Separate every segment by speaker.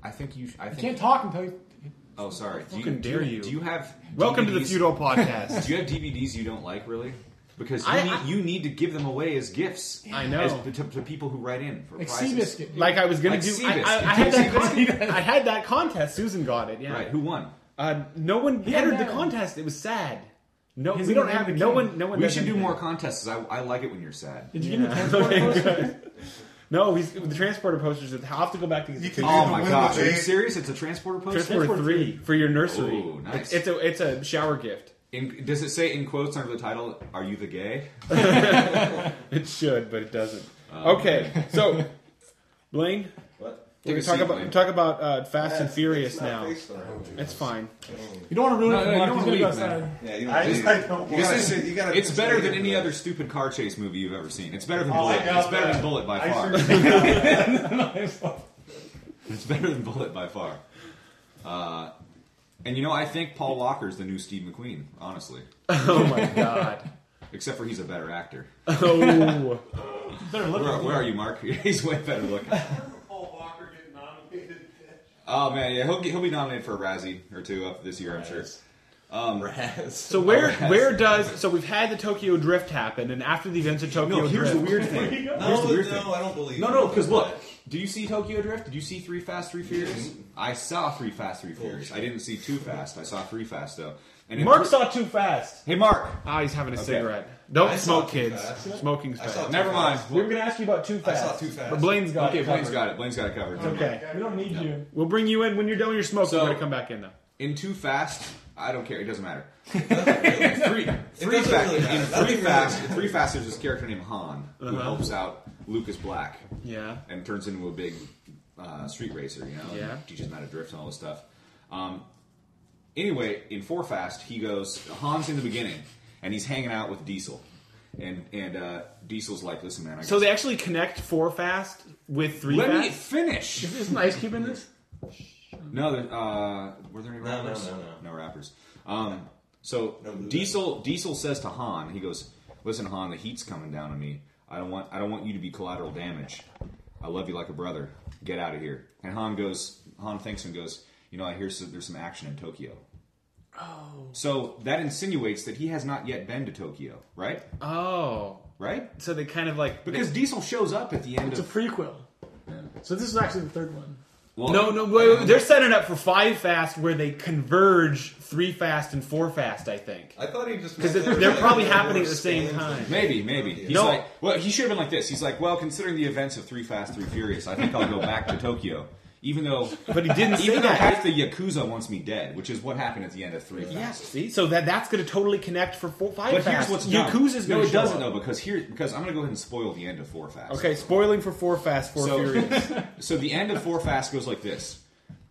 Speaker 1: you
Speaker 2: can't talk until you...
Speaker 1: Oh, sorry.
Speaker 3: How dare you?
Speaker 1: Do you have
Speaker 3: Welcome
Speaker 1: DVDs?
Speaker 3: to the Feudal Podcast.
Speaker 1: Do you have DVDs you don't like, really? Because you need to give them away as gifts.
Speaker 3: I know.
Speaker 1: To people who write in for
Speaker 2: Like
Speaker 1: prizes.
Speaker 2: Seabiscuit.
Speaker 3: Like I was going to
Speaker 1: Like
Speaker 3: do.
Speaker 1: Seabiscuit.
Speaker 3: I had that contest. I had that contest. Susan got it. Yeah.
Speaker 1: Right, who won?
Speaker 3: No one entered the
Speaker 2: no.
Speaker 3: contest. It was sad. No,
Speaker 2: He's
Speaker 3: we don't
Speaker 2: gonna
Speaker 3: have
Speaker 2: have
Speaker 3: no
Speaker 2: a
Speaker 3: one. No one.
Speaker 1: We
Speaker 3: does
Speaker 1: should do
Speaker 3: anything.
Speaker 1: more contests. I like it when you're sad.
Speaker 2: Did you give me transport posters?
Speaker 3: No, the transporter posters. I'll have to go back to get the picture.
Speaker 1: Oh my gosh, are you serious? It's a transporter poster?
Speaker 3: Transporter 3 for your nursery.
Speaker 1: Ooh, nice.
Speaker 3: It's a shower gift.
Speaker 1: Does it say in quotes under the title, "Are you the gay"?
Speaker 3: It should, but it doesn't. Okay, so Blaine,
Speaker 4: What?
Speaker 3: we
Speaker 1: Take
Speaker 3: can
Speaker 1: a seat, Blaine.
Speaker 3: talk about Fast and Furious
Speaker 4: It's not
Speaker 3: now.
Speaker 4: FaceTime.
Speaker 3: It's fine.
Speaker 2: You don't want to ruin it for
Speaker 1: you
Speaker 2: Mark.
Speaker 1: don't
Speaker 2: He's
Speaker 1: wanna
Speaker 2: going to go
Speaker 1: leave, man.
Speaker 2: outside.
Speaker 4: Yeah, you don't
Speaker 5: I
Speaker 4: need
Speaker 5: don't
Speaker 1: This
Speaker 4: You gotta
Speaker 1: it's better than
Speaker 4: stay
Speaker 1: any
Speaker 4: in
Speaker 1: other stupid car chase movie you've ever seen. It's better than
Speaker 5: Oh, I
Speaker 1: Bullet.
Speaker 5: got
Speaker 1: It's better
Speaker 5: that.
Speaker 1: than Bullet by
Speaker 5: I
Speaker 1: far.
Speaker 5: sure-
Speaker 1: It's better than Bullet by far. And I think Paul Walker's the new Steve McQueen, honestly.
Speaker 3: Oh my god.
Speaker 1: Except for he's a better actor.
Speaker 3: Oh.
Speaker 2: Better look at
Speaker 1: Where are you, Mark? He's way better looking.
Speaker 5: Paul Walker getting nominated.
Speaker 1: Oh man, yeah, he'll be nominated for a Razzie or two up this year, I'm sure.
Speaker 4: Raz.
Speaker 3: So where does we've had the Tokyo Drift happen, and after the events of Tokyo
Speaker 1: No, here's
Speaker 3: Drift,
Speaker 1: the weird thing.
Speaker 4: No,
Speaker 1: Here's the weird thing.
Speaker 4: I don't believe
Speaker 1: No,
Speaker 4: you.
Speaker 1: because look, do you see Tokyo Drift? Did you see 3 Fast, 3 Furious? I saw 3 Fast, 3 Furious. I didn't see 2 Fast. I saw 3 Fast, though. And in
Speaker 3: Mark
Speaker 1: thr-
Speaker 3: saw Too Fast.
Speaker 1: Hey, Mark!
Speaker 3: He's having a
Speaker 1: Okay.
Speaker 3: cigarette. Don't
Speaker 4: I saw
Speaker 3: smoke,
Speaker 4: Too
Speaker 3: kids.
Speaker 4: Fast.
Speaker 3: Smoking's
Speaker 4: I
Speaker 3: bad.
Speaker 4: saw Too
Speaker 1: Never mind.
Speaker 4: Fast.
Speaker 3: We were going to ask you about Too
Speaker 4: I
Speaker 3: Fast.
Speaker 4: saw Too Fast.
Speaker 3: But Blaine's got
Speaker 1: Okay,
Speaker 3: it.
Speaker 1: Blaine's
Speaker 3: covered.
Speaker 1: got it. Blaine's got it covered.
Speaker 3: Okay.
Speaker 2: We don't need you.
Speaker 3: We'll bring you in when you're done with your smoke.
Speaker 1: So-
Speaker 3: We're going to come back in, though.
Speaker 1: In 2 Fast, I don't care. It doesn't matter.
Speaker 4: It
Speaker 1: Three
Speaker 4: doesn't
Speaker 1: Fast.
Speaker 4: really matter.
Speaker 1: In
Speaker 4: Nothing
Speaker 1: 3
Speaker 4: really
Speaker 1: Fast,
Speaker 4: matters.
Speaker 1: in 3 Fast, there's this character named Han who
Speaker 3: Uh-huh.
Speaker 1: helps out Lucas Black
Speaker 3: Yeah.
Speaker 1: and turns into a big street racer,
Speaker 3: Yeah.
Speaker 1: and teaches him how to drift and all this stuff. Anyway, in 4 Fast, Han's in the beginning, and he's hanging out with Diesel. And Diesel's like, listen, man,
Speaker 3: So they actually connect 4 Fast with 3
Speaker 1: let
Speaker 3: Fast?
Speaker 1: me finish.
Speaker 3: Isn't Ice Cube in this?
Speaker 1: No, were there any
Speaker 4: No,
Speaker 1: rappers?
Speaker 4: no.
Speaker 1: No rappers. So
Speaker 4: No blue
Speaker 1: Diesel says to Han, he goes, listen, Han, the heat's coming down on me. I don't want you to be collateral damage. I love you like a brother. Get out of here. And Han thinks and goes, I hear there's some action in Tokyo. Oh. So that insinuates that he has not yet been to Tokyo, right?
Speaker 3: Oh.
Speaker 1: Right?
Speaker 3: So they kind of like...
Speaker 1: Because Diesel shows up at the end
Speaker 2: It's a
Speaker 1: of...
Speaker 2: prequel. So this is actually the third one.
Speaker 1: Well,
Speaker 3: No, wait, they're setting up for 5 Fast where they converge 3 Fast and 4 Fast, I think.
Speaker 4: I thought he just...
Speaker 3: Because
Speaker 4: meant
Speaker 3: they're
Speaker 4: like
Speaker 3: probably
Speaker 4: more
Speaker 3: happening at the same
Speaker 4: stands
Speaker 3: time.
Speaker 4: and-
Speaker 1: Maybe. He's
Speaker 3: No.
Speaker 1: like, well, he should have been like this. He's like, well, considering the events of 3 Fast, 3 Furious, I think I'll go back to Tokyo. Even though
Speaker 3: But he didn't say
Speaker 1: even though
Speaker 3: that.
Speaker 1: half the Yakuza wants me dead, which is what happened at the end of 3 Fast.
Speaker 3: Yeah, see? So that's going to totally connect for 5
Speaker 1: But
Speaker 3: Fast.
Speaker 1: here's what's dumb.
Speaker 3: Yakuza's
Speaker 1: No,
Speaker 3: going
Speaker 1: it
Speaker 3: to show
Speaker 1: doesn't
Speaker 3: up.
Speaker 1: though, because I'm going to go ahead and spoil the end of 4 Fast.
Speaker 3: Okay, spoiling for 4 Fast, 4 Furious.
Speaker 1: So the end of 4 Fast goes like this.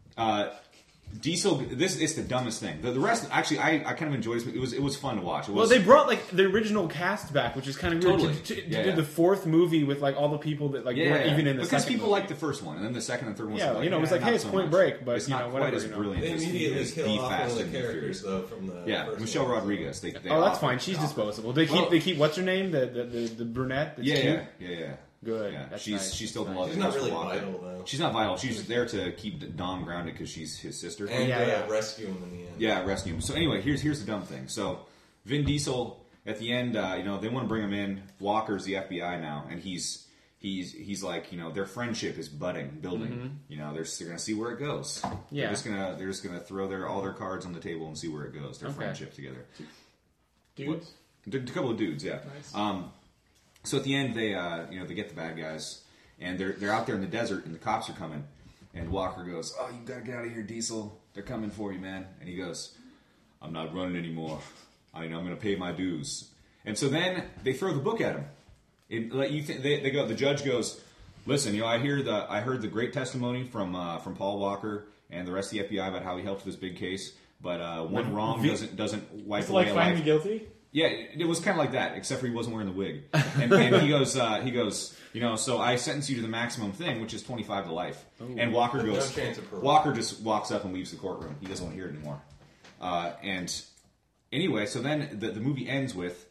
Speaker 1: Diesel, it's the dumbest thing. The rest, actually, I kind of enjoyed it. It was fun to watch. It
Speaker 3: Well,
Speaker 1: was,
Speaker 3: they brought like the original cast back, which is kind of weird.
Speaker 1: Totally.
Speaker 3: To
Speaker 1: Yeah,
Speaker 3: do
Speaker 1: yeah.
Speaker 3: the 4th movie with like all the people that like weren't even in the
Speaker 1: because
Speaker 3: second
Speaker 1: people
Speaker 3: movie.
Speaker 1: liked the first one, and then the second and third one.
Speaker 3: Yeah,
Speaker 1: was like,
Speaker 3: it was like,
Speaker 1: not
Speaker 3: hey, it's
Speaker 1: so
Speaker 3: Point
Speaker 1: much.
Speaker 3: Break, but
Speaker 1: it's
Speaker 3: you
Speaker 1: not
Speaker 3: know,
Speaker 1: quite
Speaker 3: whatever,
Speaker 1: as
Speaker 3: you know.
Speaker 1: brilliant.
Speaker 4: They
Speaker 1: as
Speaker 4: immediately
Speaker 1: the
Speaker 4: kill off
Speaker 1: Fast
Speaker 4: one of
Speaker 1: and
Speaker 4: the
Speaker 1: the
Speaker 4: characters,
Speaker 1: Furious.
Speaker 4: though, from the
Speaker 1: Yeah,
Speaker 4: first
Speaker 1: Michelle
Speaker 4: one.
Speaker 1: Rodriguez. They
Speaker 3: Oh, that's
Speaker 1: off-
Speaker 3: fine. She's
Speaker 1: off-
Speaker 3: disposable. They
Speaker 1: Well-
Speaker 3: keep what's her name? The brunette. That's
Speaker 1: Yeah.
Speaker 3: cute? Good.
Speaker 1: Yeah,
Speaker 3: That's
Speaker 1: she's
Speaker 3: nice.
Speaker 1: she's still the
Speaker 3: Nice.
Speaker 1: love
Speaker 4: She's
Speaker 1: interest
Speaker 4: not really
Speaker 1: for Walker.
Speaker 4: vital, though.
Speaker 1: She's not vital. She's there to keep Dom grounded because she's his sister.
Speaker 4: And
Speaker 3: Yeah.
Speaker 4: rescue him in the end.
Speaker 1: Yeah, rescue him. So anyway, here's the dumb thing. So Vin Diesel at the end, they want to bring him in. Walker's the FBI now, and he's like, their friendship is building. They're going to see where it goes.
Speaker 3: Yeah.
Speaker 1: they're just gonna throw all their cards on the table and see where it goes. Their friendship together.
Speaker 2: Dudes.
Speaker 1: A couple of dudes, yeah.
Speaker 2: Nice.
Speaker 1: So at the end, they get the bad guys, and they're out there in the desert, and the cops are coming. And Walker goes, "Oh, you gotta get out of here, Diesel. They're coming for you, man." And he goes, "I'm not running anymore. I'm gonna pay my dues." And so then they throw the book at him. They go. The judge goes, "Listen, I heard the great testimony from Paul Walker and the rest of the FBI about how he helped with this big case, but one wrong doesn't wipe
Speaker 2: It's
Speaker 1: away
Speaker 2: like
Speaker 1: a
Speaker 2: find
Speaker 1: life."
Speaker 2: me guilty.
Speaker 1: Yeah, it was kind of like that, except for he wasn't wearing the wig. And he goes, so I sentence you to the maximum thing, which is 25 to life.
Speaker 3: Ooh.
Speaker 1: And Walker goes,
Speaker 4: No chance of parole.
Speaker 1: Walker just walks up and leaves the courtroom. He doesn't want to hear it anymore. And anyway, so then the movie ends with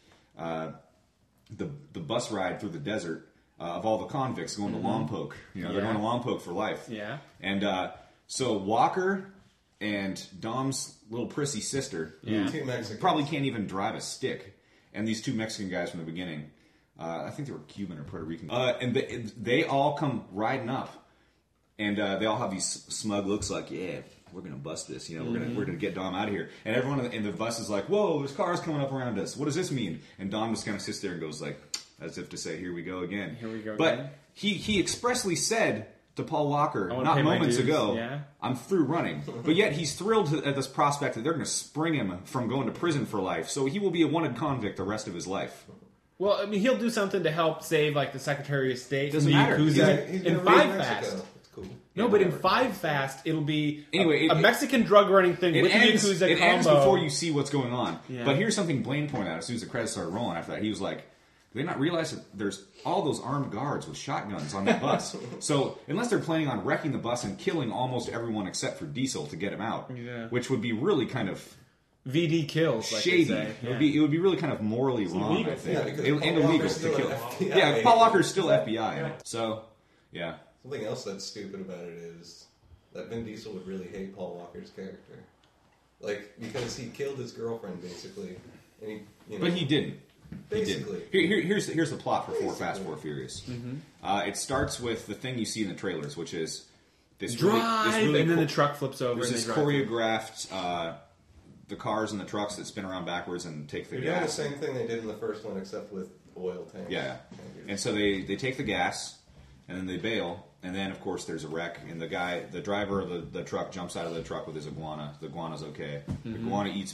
Speaker 1: the bus ride through the desert of all the convicts going to Lompoc. They're going to Lompoc for life.
Speaker 3: Yeah.
Speaker 1: And So Walker and Dom's little prissy sister,
Speaker 3: Yeah.
Speaker 4: Two Mexicans.
Speaker 1: probably can't even drive a stick, and these two Mexican guys from the beginning, I think they were Cuban or Puerto Rican, and they all come riding up, and they all have these smug looks like, yeah, we're gonna bust this, you know, we're gonna get Dom out of here, and everyone in the bus is like, whoa, there's cars coming up around us. What does this mean? And Dom just kind of sits there and goes like, as if to say, here we go again.
Speaker 3: Here we go
Speaker 1: But
Speaker 3: again.
Speaker 1: he expressly said to Paul Walker,
Speaker 3: I wanna
Speaker 1: not
Speaker 3: pay my
Speaker 1: moments
Speaker 3: dues,
Speaker 1: ago,
Speaker 3: yeah.
Speaker 1: I'm through running. But yet he's thrilled at this prospect that they're going to spring him from going to prison for life. So he will be a wanted convict the rest of his life.
Speaker 3: Well, I mean, he'll do something to help save like the Secretary of State.
Speaker 1: Doesn't
Speaker 3: from the
Speaker 1: matter.
Speaker 3: Yakuza.
Speaker 4: He's
Speaker 3: in
Speaker 4: gonna
Speaker 3: Five
Speaker 4: raid Mexico.
Speaker 3: Fast.
Speaker 4: It's cool.
Speaker 3: No,
Speaker 1: Yeah,
Speaker 3: but in
Speaker 1: whatever.
Speaker 3: Five Fast, it'll be
Speaker 1: Anyway,
Speaker 3: a Mexican drug running thing
Speaker 1: It
Speaker 3: with
Speaker 1: ends,
Speaker 3: the Yakuza
Speaker 1: it
Speaker 3: combo.
Speaker 1: ends before you see what's going on.
Speaker 3: Yeah.
Speaker 1: But here's something Blaine pointed out as soon as the credits started rolling after that. He was like, do they not realize that there's all those armed guards with shotguns on that bus? So unless they're planning on wrecking the bus and killing almost everyone except for Diesel to get him out,
Speaker 3: Yeah.
Speaker 1: which would be really kind of
Speaker 3: VD kills, like
Speaker 1: shady.
Speaker 3: they say.
Speaker 1: It would be really kind of morally wrong,
Speaker 2: illegal.
Speaker 1: I think.
Speaker 4: Yeah, because
Speaker 1: And
Speaker 4: Paul
Speaker 1: illegal
Speaker 4: Walker's
Speaker 1: to
Speaker 4: still
Speaker 1: kill.
Speaker 4: an FBI
Speaker 1: Yeah,
Speaker 4: agent.
Speaker 1: Paul Walker's still FBI. So, yeah.
Speaker 4: Something else that's stupid about it is that Vin Diesel would really hate Paul Walker's character, like because he killed his girlfriend basically, and he, you know,
Speaker 1: But he didn't.
Speaker 4: basically.
Speaker 1: Here's the plot for Four Fast, Four Furious. It starts with the thing you see in the trailers, which is this
Speaker 3: Drive,
Speaker 1: really
Speaker 3: and then
Speaker 1: cool-
Speaker 3: the truck flips over.
Speaker 1: There's
Speaker 3: and
Speaker 1: this
Speaker 3: they drive.
Speaker 1: choreographed the cars and the trucks that spin around backwards and take the
Speaker 4: They're doing the
Speaker 1: gas.
Speaker 4: same thing they did in the first one, except with oil tanks.
Speaker 1: Yeah, and so they take the gas and then they bail, and then of course there's a wreck, and the driver of the truck jumps out of the truck with his iguana. The iguana's okay. The iguana eats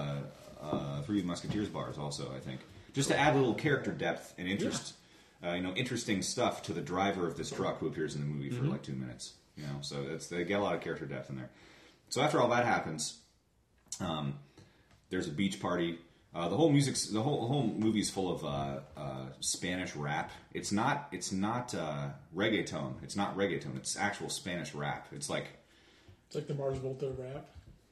Speaker 1: Three Musketeers bars also, I think, just to add a little character depth and interest. Interesting stuff to the driver of this truck who appears in the movie for like 2 minutes. You know, so they get a lot of character depth in there. So after all that happens, there's a beach party. The whole movie's full of Spanish rap. It's not reggaeton. It's not reggaeton. It's actual Spanish rap. It's like
Speaker 2: It's like the Mars Volta rap.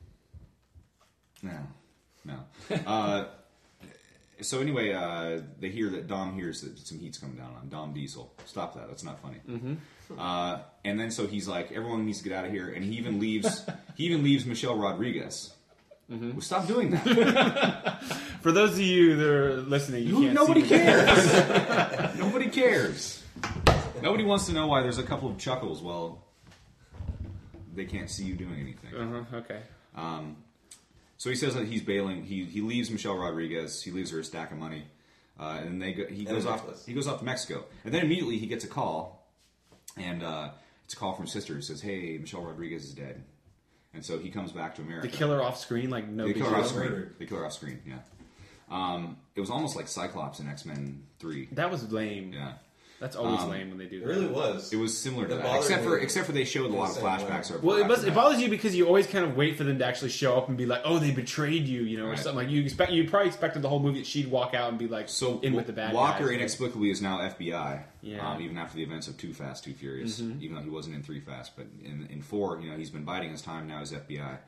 Speaker 1: no. So anyway, they hear that Dom hears that some heat's coming down on Dom Diesel. Stop that. That's not funny. And then so he's like, everyone needs to get out of here, and he even leaves Michelle Rodriguez. Well, stop doing that.
Speaker 3: For those of you that are listening, you can't
Speaker 1: Nobody
Speaker 3: see me.
Speaker 1: cares. Nobody cares. Nobody wants to know why there's a couple of chuckles while they can't see you doing anything.
Speaker 3: Okay.
Speaker 1: So he says that he's bailing. He leaves Michelle Rodriguez. He leaves her a stack of money, and he goes off.
Speaker 4: necklace.
Speaker 1: He goes off to Mexico, and then immediately he gets a call, and it's a call from his sister who says, "Hey, Michelle Rodriguez is dead," and so he comes back to America.
Speaker 3: The killer off screen, like no
Speaker 1: They
Speaker 3: big
Speaker 1: kill her
Speaker 3: deal.
Speaker 1: off screen.
Speaker 4: Murdered.
Speaker 1: They kill her off screen. Yeah. It was almost like Cyclops in X-Men 3.
Speaker 3: That was lame.
Speaker 1: Yeah.
Speaker 3: That's always lame when they do
Speaker 4: It
Speaker 3: that.
Speaker 4: really was.
Speaker 1: It was similar to
Speaker 4: It
Speaker 1: that,
Speaker 4: bothered me
Speaker 1: except for they showed a lot of
Speaker 4: in the same
Speaker 1: flashbacks.
Speaker 4: way.
Speaker 1: Of
Speaker 3: Well,
Speaker 1: after
Speaker 3: it
Speaker 1: that.
Speaker 3: bothers you because you always kind of wait for them to actually show up and be like, "Oh, they betrayed you," or
Speaker 1: Right.
Speaker 3: something like you probably expected the whole movie that she'd walk out and be like,
Speaker 1: So
Speaker 3: in with the bad
Speaker 1: Walker
Speaker 3: guys.
Speaker 1: inexplicably is now FBI.
Speaker 3: Yeah.
Speaker 1: Even after the events of Too Fast, Too Furious. Even though he wasn't in 3 Fast, but in 4, he's been biding his time. Now he's FBI.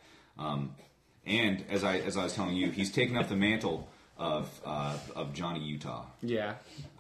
Speaker 1: And as I was telling you, he's taken up the mantle of Johnny Utah.
Speaker 3: Yeah.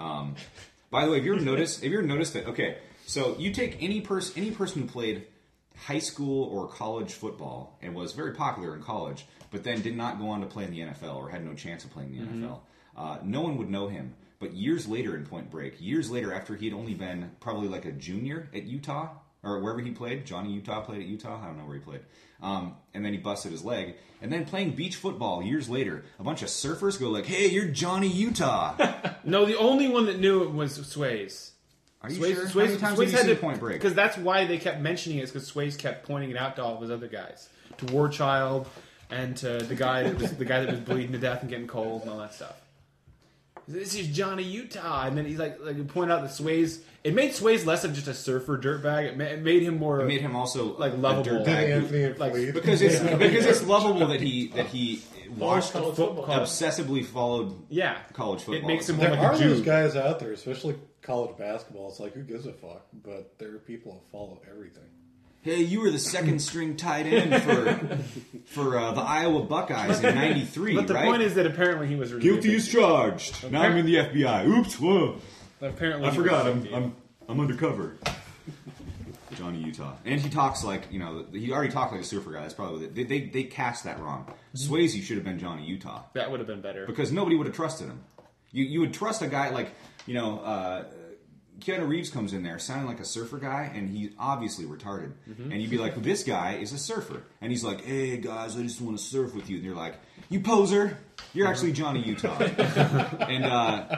Speaker 1: By the way, have you ever noticed that? Okay, so you take any person who played high school or college football and was very popular in college, but then did not go on to play in the NFL or had no chance of playing in the NFL. No one would know him. But years later in Point Break, years later after he had only been probably like a junior at Utah or wherever he played, Johnny Utah played at Utah. I don't know where he played. And then he busted his leg. And then playing beach football years later, a bunch of surfers go like, "Hey, you're Johnny Utah."
Speaker 3: No, the only one that knew it was Swayze.
Speaker 1: Are you
Speaker 3: Swayze,
Speaker 1: sure?
Speaker 3: Swayze,
Speaker 1: How many times
Speaker 3: Swayze
Speaker 1: did you
Speaker 3: had
Speaker 1: see
Speaker 3: to,
Speaker 1: Point Break?
Speaker 3: because that's why they kept mentioning it. Because Swayze kept pointing it out to all of his other guys, to War Child, and to the guy that was bleeding to death and getting cold and all that stuff. This is Johnny Utah, and then he's like he pointed out that Swayze. It made Swayze less of just a surfer dirtbag. It made him more.
Speaker 1: It made him also
Speaker 3: like,
Speaker 1: a
Speaker 3: lovable.
Speaker 1: dirtbag who-
Speaker 6: Anthony and
Speaker 3: like-
Speaker 6: Fleet.
Speaker 1: because it's lovable that he watched
Speaker 2: college football.
Speaker 1: obsessively followed
Speaker 3: yeah,
Speaker 1: college football.
Speaker 3: It makes him
Speaker 6: There
Speaker 3: more
Speaker 6: are
Speaker 3: like a
Speaker 6: those
Speaker 3: Jew.
Speaker 6: guys out there, especially college basketball. It's like, who gives a fuck? But there are people who follow everything.
Speaker 1: Hey, you were the second string tight end for the Iowa Buckeyes in '93,
Speaker 3: But the
Speaker 1: right?
Speaker 3: point is that apparently he was really
Speaker 1: Guilty as charged. Now I'm in the FBI. Oops, whoa!
Speaker 3: apparently
Speaker 1: I
Speaker 3: he
Speaker 1: forgot.
Speaker 3: was really
Speaker 1: I'm undercover. Johnny Utah. And he talks like, he already talked like a surfer guy. That's probably they cast that wrong. Swayze should have been Johnny Utah
Speaker 3: That would have been better.
Speaker 1: because nobody would have trusted him. You would trust a guy like, Keanu Reeves comes in there sounding like a surfer guy, and he's obviously retarded. And you'd be like, well, this guy is a surfer. And he's like, hey, guys, I just want to surf with you. And you're like, you poser. You're actually Johnny Utah. And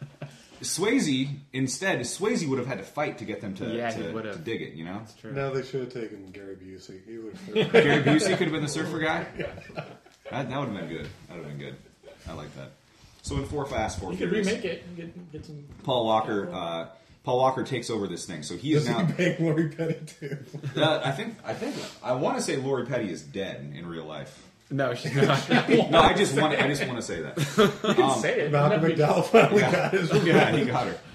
Speaker 1: Swayze would have had to fight to get them to dig it,
Speaker 3: That's true.
Speaker 6: No, they should have taken Gary Busey. He would have.
Speaker 1: Gary Busey could have been the surfer guy? That would have been good. That would have been good. I like that. So in 4 Fast, 4
Speaker 2: You could
Speaker 1: Furious,
Speaker 2: remake it and get some.
Speaker 1: Paul Walker takes over this thing. So he is
Speaker 6: Does
Speaker 1: now.
Speaker 6: he bang Lori Petty too?
Speaker 1: I want to say Lori Petty is dead in real life.
Speaker 3: No, she's not.
Speaker 1: No, I just want to say that.
Speaker 3: Say it.
Speaker 6: Malcolm McDowell finally got his revenge.
Speaker 1: Yeah, he got her.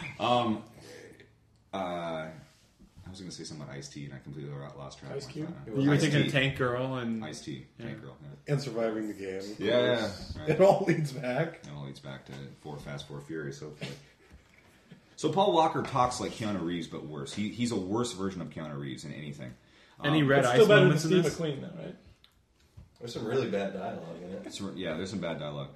Speaker 1: I was going to say something about Ice-T, and I completely lost track.
Speaker 2: Ice Cube?
Speaker 3: You were
Speaker 1: Ice-T.
Speaker 3: thinking of Tank Girl and
Speaker 1: Ice-T, Tank Girl.
Speaker 6: And surviving the game.
Speaker 1: Yeah, right.
Speaker 6: It all leads back.
Speaker 1: It all leads back to 4 Fast, 4 Furious, hopefully. So Paul Walker talks like Keanu Reeves, but worse. He's a worse version of Keanu Reeves in anything.
Speaker 3: any red
Speaker 2: It's
Speaker 3: ice
Speaker 2: still better than
Speaker 3: moments in
Speaker 2: Steve
Speaker 3: this.
Speaker 2: McQueen, though, right?
Speaker 4: There's some really bad dialogue in it.
Speaker 1: There's some bad dialogue.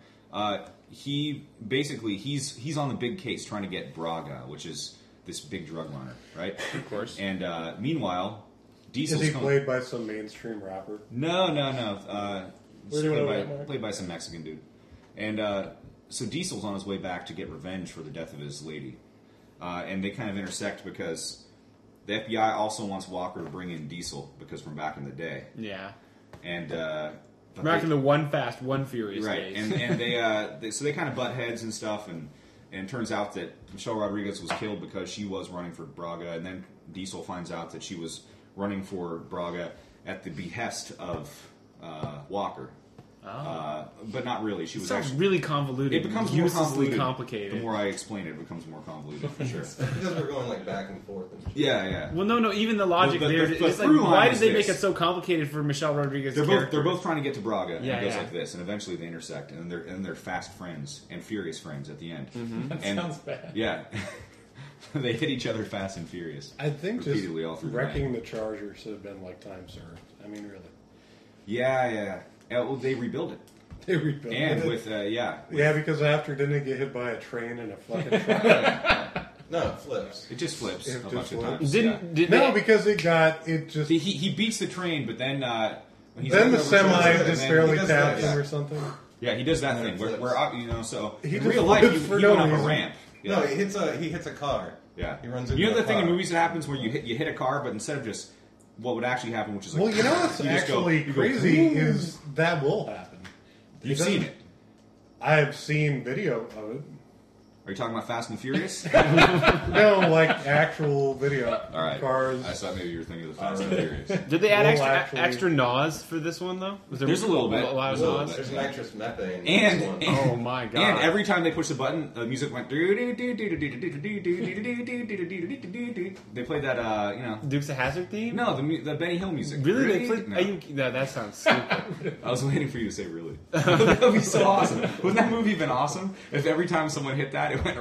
Speaker 1: He's on the big case trying to get Braga, which is this big drug runner, right?
Speaker 3: Of course.
Speaker 1: And meanwhile,
Speaker 6: Is
Speaker 1: Diesel's
Speaker 6: he played by some mainstream rapper?
Speaker 1: No.
Speaker 2: Where do you
Speaker 1: Played
Speaker 2: want
Speaker 1: by,
Speaker 2: to go, Mark?
Speaker 1: played by some Mexican dude. And so Diesel's on his way back to get revenge for the death of his lady. And they kind of intersect because the FBI also wants Walker to bring in Diesel because from back in the day.
Speaker 3: Yeah.
Speaker 1: And
Speaker 3: Back in the One Fast, One Furious
Speaker 1: right,
Speaker 3: days.
Speaker 1: and they kind of butt heads and stuff, and it turns out that Michelle Rodriguez was killed because she was running for Braga, and then Diesel finds out that she was running for Braga at the behest of Walker. But not really. She
Speaker 3: It
Speaker 1: was
Speaker 3: sounds
Speaker 1: actually.
Speaker 3: really convoluted.
Speaker 1: It becomes more
Speaker 3: uselessly
Speaker 1: convoluted.
Speaker 3: complicated.
Speaker 1: The more I explain it, it becomes more convoluted for sure.
Speaker 4: Because we're going like back and forth. And shit.
Speaker 1: Yeah.
Speaker 3: Well, no. Even the logic
Speaker 1: The
Speaker 3: there,
Speaker 1: through
Speaker 3: it's like,
Speaker 1: line
Speaker 3: why
Speaker 1: is
Speaker 3: did they make
Speaker 1: this.
Speaker 3: it so complicated for Michelle Rodriguez?
Speaker 1: They're both trying to get to Braga, and
Speaker 3: Yeah,
Speaker 1: it goes
Speaker 3: yeah.
Speaker 1: like this, and eventually they intersect, and they're fast friends and furious friends at the end.
Speaker 2: That
Speaker 1: And-
Speaker 2: sounds bad.
Speaker 1: Yeah, they hit each other fast and furious.
Speaker 6: I think just
Speaker 1: Repeatedly all through the
Speaker 6: wrecking the Charger should have been like time served. I mean, really.
Speaker 1: Yeah. Well, they rebuilt it,
Speaker 6: They rebuilt
Speaker 1: and
Speaker 6: it.
Speaker 1: with
Speaker 6: Yeah, because after didn't it get hit by a train and a fucking truck?
Speaker 4: No, it flips.
Speaker 1: it just flips
Speaker 6: It
Speaker 1: a
Speaker 6: just
Speaker 1: bunch of
Speaker 6: flips.
Speaker 1: times.
Speaker 3: Did
Speaker 6: No,
Speaker 3: they,
Speaker 6: because it just
Speaker 1: He beats the train, but then when he's
Speaker 6: then the
Speaker 1: over
Speaker 6: semi
Speaker 1: and
Speaker 6: just
Speaker 1: then-
Speaker 6: barely
Speaker 4: does
Speaker 6: taps
Speaker 4: that,
Speaker 6: him
Speaker 4: yeah.
Speaker 6: or something.
Speaker 1: Yeah, he does that
Speaker 4: And
Speaker 1: thing
Speaker 4: it
Speaker 1: where
Speaker 4: flips.
Speaker 1: so
Speaker 6: He
Speaker 1: in
Speaker 6: just
Speaker 1: real life
Speaker 6: flips for
Speaker 1: he
Speaker 6: no
Speaker 1: went up a
Speaker 6: reason.
Speaker 1: ramp. Yeah.
Speaker 4: No, he hits a car.
Speaker 1: Yeah,
Speaker 4: He runs into
Speaker 1: You know the
Speaker 4: a
Speaker 1: thing in
Speaker 4: car.
Speaker 1: movies that happens where you hit a car, but instead of just what would actually happen, which is like
Speaker 6: Well, you know what's
Speaker 1: you just go-
Speaker 6: actually
Speaker 1: you go,
Speaker 6: crazy
Speaker 1: "Ooh."
Speaker 6: is that will happen.
Speaker 1: You've seen it.
Speaker 6: I have seen video of it.
Speaker 1: Are you talking about Fast and Furious?
Speaker 6: No, like actual video.
Speaker 1: All right.
Speaker 6: Cars.
Speaker 1: I thought maybe you were thinking of the Fast and Furious.
Speaker 3: did they add
Speaker 6: Well,
Speaker 3: extra
Speaker 6: actually-
Speaker 3: extra NOS for this one though? Was there
Speaker 1: There's a little bit.
Speaker 3: A lot of
Speaker 1: There's a little
Speaker 3: NOS.
Speaker 1: bit.
Speaker 4: There's nitrous methane. in
Speaker 1: And-
Speaker 4: this one.
Speaker 3: Oh my god!
Speaker 1: And every time they push the button, the music went. They played that,
Speaker 3: Dukes of Hazzard theme?
Speaker 1: No, the Benny Hill music.
Speaker 3: Really? They played?
Speaker 1: No.
Speaker 3: No, that sounds stupid.
Speaker 1: I was waiting for you to say really. That would be so awesome. Wouldn't that movie been awesome if every time someone hit that, it went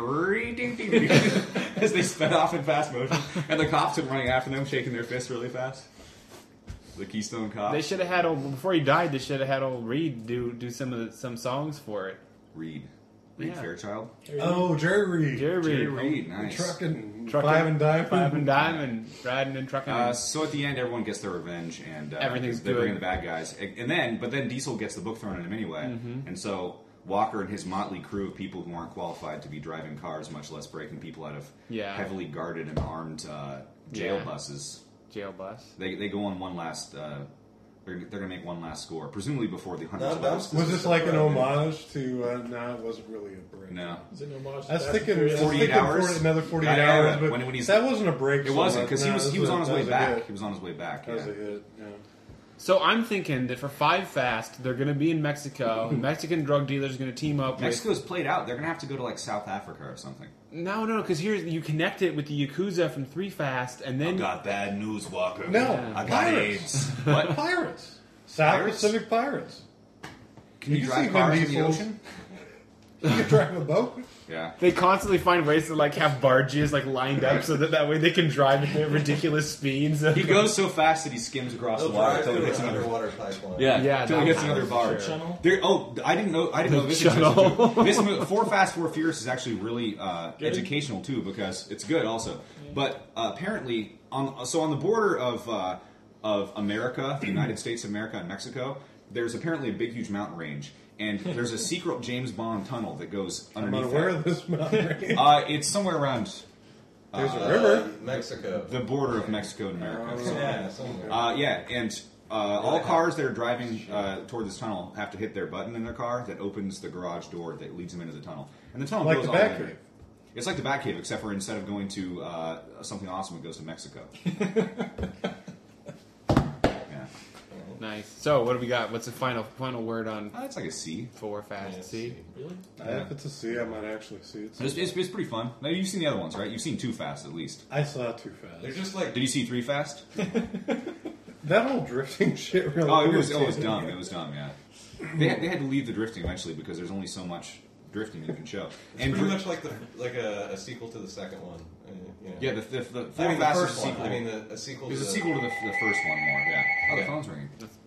Speaker 1: as they sped off in fast motion, and the cops were running after them, shaking their fists really fast. The Keystone Cops.
Speaker 3: They should have had before he died. They should have had old Reed do some songs for it.
Speaker 1: Reed
Speaker 3: Yeah.
Speaker 1: Fairchild.
Speaker 6: Oh, Jerry Reed.
Speaker 3: Jerry
Speaker 1: Reed, nice.
Speaker 6: Trucking.
Speaker 3: Trucking.
Speaker 6: Five and dime.
Speaker 3: Five and Diamond, riding and trucking.
Speaker 1: So at the end, everyone gets their revenge, and
Speaker 3: Everything's
Speaker 1: they bring in
Speaker 3: good.
Speaker 1: the bad guys, but then Diesel gets the book thrown at him anyway,
Speaker 3: Mm-hmm.
Speaker 1: and so Walker and his motley crew of people who aren't qualified to be driving cars, much less breaking people out of
Speaker 3: Yeah.
Speaker 1: heavily guarded and armed jail
Speaker 3: Yeah.
Speaker 1: buses.
Speaker 3: Jail bus.
Speaker 1: They go on one last. They're going to make one last score, presumably before the 100th
Speaker 4: No,
Speaker 1: last.
Speaker 6: Was this like an homage to? No, it wasn't really a break.
Speaker 1: No,
Speaker 2: Is it an homage to
Speaker 6: I was
Speaker 2: Fast and
Speaker 6: thinking
Speaker 2: Furious?
Speaker 1: 48 hours?
Speaker 6: Another 48
Speaker 1: Yeah, yeah,
Speaker 6: hours,
Speaker 1: yeah.
Speaker 6: but
Speaker 1: When he's-
Speaker 6: that wasn't a break.
Speaker 1: it wasn't because
Speaker 6: No,
Speaker 1: he was on his
Speaker 6: that
Speaker 1: way
Speaker 6: was a
Speaker 1: back.
Speaker 6: hit.
Speaker 1: He was on his way back.
Speaker 6: That was
Speaker 1: Yeah.
Speaker 6: a hit. Yeah.
Speaker 3: So I'm thinking that for 5 Fast, they're going to be in Mexico. Mexican drug dealers are going to team up with.
Speaker 1: Mexico's played out. They're going to have to go to like South Africa or something.
Speaker 3: No, because here's you connect it with the Yakuza from 3 Fast, and then
Speaker 1: Got bad news, Walker.
Speaker 6: No,
Speaker 1: I got
Speaker 6: pirates.
Speaker 1: AIDS. What?
Speaker 6: Pirates. South
Speaker 1: Pirates?
Speaker 6: Pacific Pirates.
Speaker 1: Can you
Speaker 6: You
Speaker 1: drive
Speaker 6: see
Speaker 1: cars
Speaker 6: Vin
Speaker 1: in the
Speaker 6: Diesel?
Speaker 1: ocean?
Speaker 6: You can drive a boat.
Speaker 1: Yeah.
Speaker 3: They constantly find ways to like have barges like lined up so that way they can drive at their ridiculous speeds.
Speaker 1: He goes so fast that he skims across
Speaker 4: They'll
Speaker 1: the water
Speaker 4: drive
Speaker 1: until he
Speaker 4: through
Speaker 1: hits
Speaker 4: an
Speaker 1: another.
Speaker 4: underwater pipeline.
Speaker 3: Yeah,
Speaker 1: Until he hits
Speaker 3: that-
Speaker 1: another barge.
Speaker 2: Channel?
Speaker 1: There. Oh, I didn't know this existed
Speaker 3: Shuttle.
Speaker 1: too. This Four Fast, Four Furious is actually really educational too because it's good also. But apparently, on the border of America, the United States of America and Mexico, there's apparently a big, huge mountain range, and there's a secret James Bond tunnel that goes
Speaker 6: I'm
Speaker 1: underneath.
Speaker 6: unaware
Speaker 1: that.
Speaker 6: of this mountain range.
Speaker 1: It's somewhere around
Speaker 6: There's a river.
Speaker 4: Mexico.
Speaker 1: the border of Mexico and America. So,
Speaker 4: Yeah, somewhere.
Speaker 1: yeah, and all cars that are driving toward this tunnel have to hit their button in their car that opens the garage door that leads them into the tunnel. And the tunnel
Speaker 6: Like
Speaker 1: goes
Speaker 6: the
Speaker 1: all the way
Speaker 6: Batcave.
Speaker 1: there. It's like the Batcave, except for instead of going to something awesome, it goes to Mexico. Yeah,
Speaker 3: Nice. So what do we got? What's the final word on
Speaker 1: it's like a C.
Speaker 3: 4 Fast
Speaker 4: Yeah,
Speaker 3: C?
Speaker 2: Really?
Speaker 6: If it's a C, I might actually see it.
Speaker 1: It's pretty fun. Now, you've seen the other ones, right? You've seen Too Fast at least.
Speaker 6: I saw Too Fast.
Speaker 4: They're just like
Speaker 1: Did you see 3 Fast?
Speaker 6: That whole drifting shit really.
Speaker 1: Oh, it was
Speaker 6: irritated
Speaker 1: dumb.
Speaker 6: me.
Speaker 1: It was dumb. Yeah, they had to leave the drifting eventually because there's only so much drifting you can show.
Speaker 4: it's pretty much like a sequel to the second one. You know.
Speaker 1: Yeah, the
Speaker 4: I
Speaker 1: Four
Speaker 4: mean, the
Speaker 1: Fast is a
Speaker 4: first one.
Speaker 1: sequel.
Speaker 4: I mean, a sequel.
Speaker 1: There's
Speaker 4: to
Speaker 1: a sequel to the first one more. Yeah. Oh, the
Speaker 4: Yeah.
Speaker 1: phone's ringing.